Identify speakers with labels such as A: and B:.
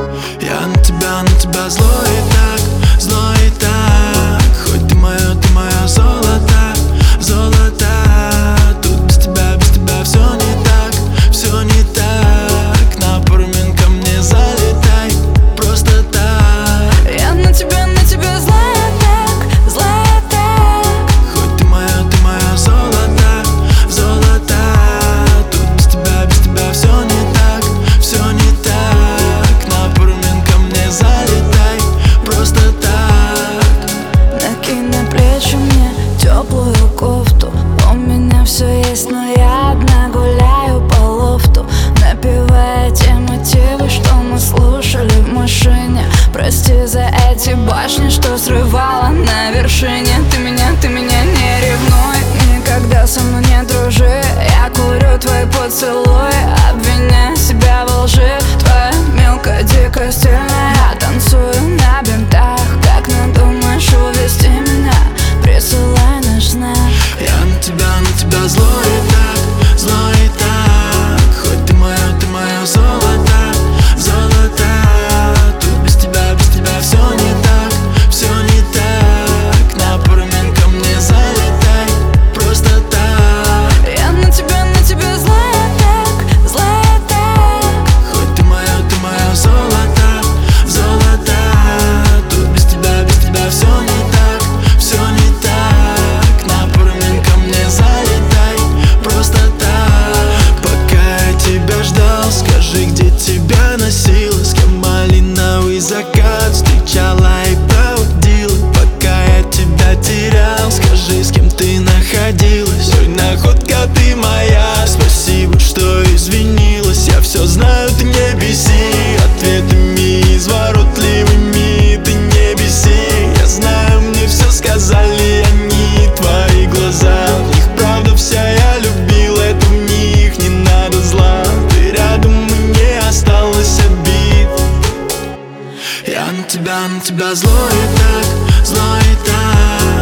A: Я на тебя злой и так. Хоть ты мое золото, золото. Тут без тебя все не так. На пару минут ко мне залетай, просто так.
B: Я на тебя злая так.
A: Хоть ты мое золото, золото. Тут без тебя все не так. На пару минут ко мне залетай, просто так.
B: Накинь на плечи мне теплую кофту. У меня все есть, но я одна гуляю по лофту, напевая те мотивы, что мы слушали в машине. Прости за эти башни, что срывала на вершине. Ты меня не ревнуй, никогда со мной не дружи. Я курю твои поцелуи, обвиняя себя во лжи. Твоя мелкая, дикая, стильная. Я танцую на бинтах. Как надумаешь увести меня, присылай наш знак.
A: Я на тебя злой и так. Хоть ты мое золото, золото. Тут без тебя все не так. На пару минут ко мне залетай, просто так.
B: Я на тебя злая так.
A: Хоть ты мое золото, золото. Тут без тебя все не так. На пару минут ко мне залетай, просто так. Пока я тебя ждал, скажи, где тебя носила, с кем малиновый закат встречала и проводила. Пока я тебя терял, скажи, с кем ты находилась. Ой, находка ты моя, спасибо, что извинилась. Я все знаю, ты не беси ответами изворотливыми, ты не беси. Я знаю, мне все сказали они, твои глаза. В них правда вся, я любил, это в них не надо зла. Ты рядом, мне осталось обид. Я на тебя злой и так.